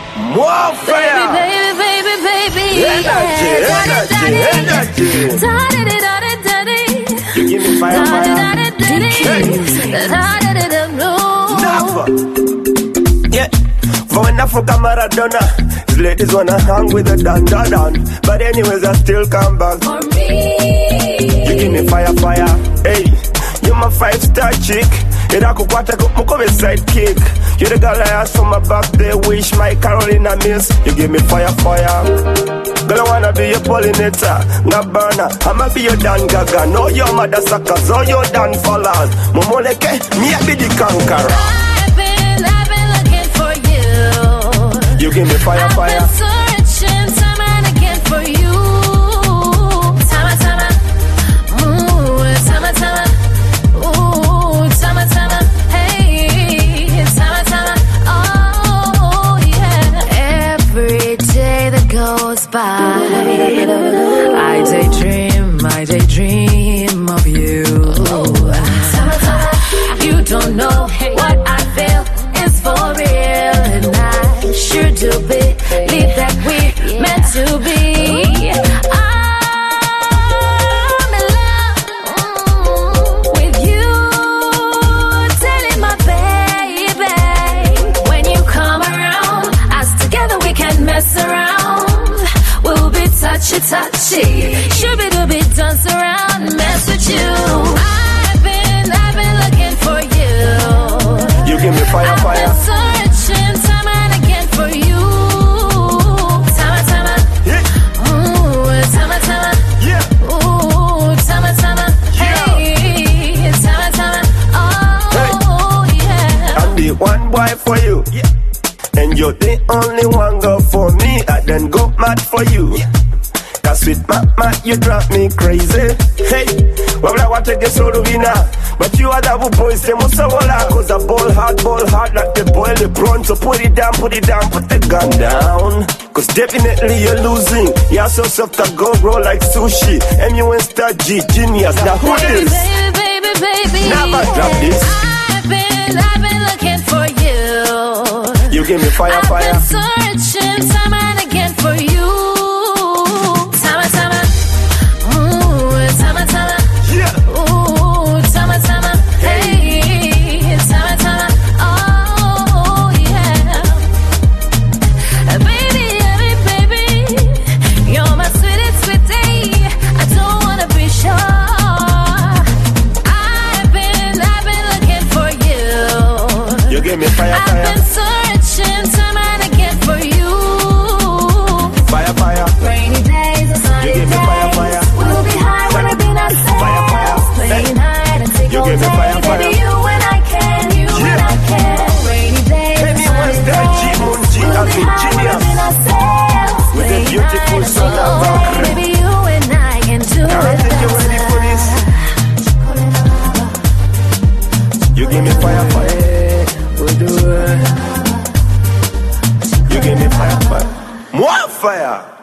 More fire. Baby, baby, baby, Energy, energy, energy. You give me fire, fire. Never. Yeah. For when I fuck a Maradona, these ladies wanna hang with a dan. But anyways, I still come back. For me. You give me fire, fire. Hey, you my 5-star chick. Ira kukwata mukobe sidekick. You the girl I asked for my birthday wish, my Carolina miss. You give me fire, fire. Girl, I wanna be your pollinator, Ngabana. I'ma be your Dan Gaga. No, your mother suckers, all your Dan followers. Momoleke, me I be the conqueror. I've been looking for you. You give me fire, fire. I've been searching time and again for you. Tama, tama. Ooh, tama, tama. Ooh, tama, tama. Hey, tama, tama. Oh, yeah. Every day that goes by, I daydream of you. Tama, tama. You don't know what I feel is for real, and I sure do believe that we're meant to be. I'm in love with you, telling my baby, when you come around, us together we can mess around. We'll be touchy, shooby-dooby, dance around, mess with you. I've been looking for you. You give me fire, fire. I've been searching time and again for you. Tama, tama. Yeah. Ooh, tama, tama. Yeah. Ooh, tama, tama. Hey, tama, tama. Oh, yeah. I'm the one boy for you. Yeah. And you're the only one girl for me. I then go mad for you. Yeah. Cause with mama, you drive me crazy. Hey, well, I want to get so to winner. But you are the boys, they must have all that. Cause I ball hard, like the boy LeBron. So put it down, put the gun down. Cause definitely you're losing. You're so soft to go roll like sushi. MUN star G, genius. Now who this? Baby. Never drop this. I've been looking for you. You give me fire, fire. I've been searching time and again for you. Tama, tama. Ooh, tama, tama. Yeah. Ooh, tama, tama. Hey, tama, tama. Oh, yeah. Baby, you're my sweetie. I don't wanna be sure. I've been looking for you. You give me fire, I've fire. been searching time and again for you. Fire, fire. Rainy days or sunny You give me fire, days. fire. We'll be high when we be not safe. Fire, fire. Playing hide and seek You all give me day. fire, fire. Baby, you and I can, you and I can. Rainy days or Baby, sunny what's that? days. G-Moon G, We'll I'm be a high when genius. we be not safe. With a Playing beautiful hide and son seek all of day. Valkyrie. Baby, you and I can do I it think you're ready for this. You give me fire, fire. We'll do it. You give me fire, fire. More fire.